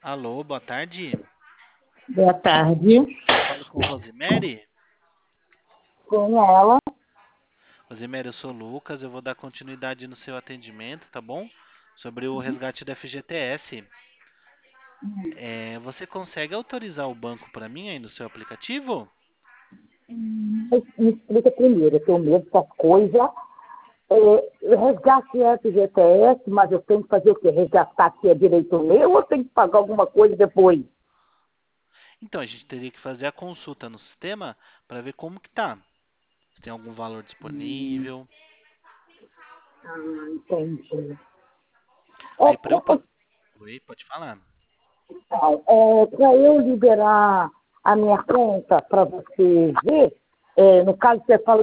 Alô, boa tarde. Boa tarde. Falo com Rosemary. Com ela. Rosemary, eu sou o Lucas. Eu vou dar continuidade no seu atendimento, tá bom? Sobre o resgate da FGTS. Você consegue autorizar o banco para mim aí no seu aplicativo? Mas me explica primeiro, eu tenho medo dessas coisas. Resgate FGTS, mas eu tenho que fazer o quê? Resgatar que é direito meu ou eu tenho que pagar alguma coisa depois? Então, a gente teria que fazer a consulta no sistema para ver como que tá. Se tem algum valor disponível. Entendi. Aí para eu... Então, Oi, pode falar. para eu liberar a minha conta para você ver, no caso você fala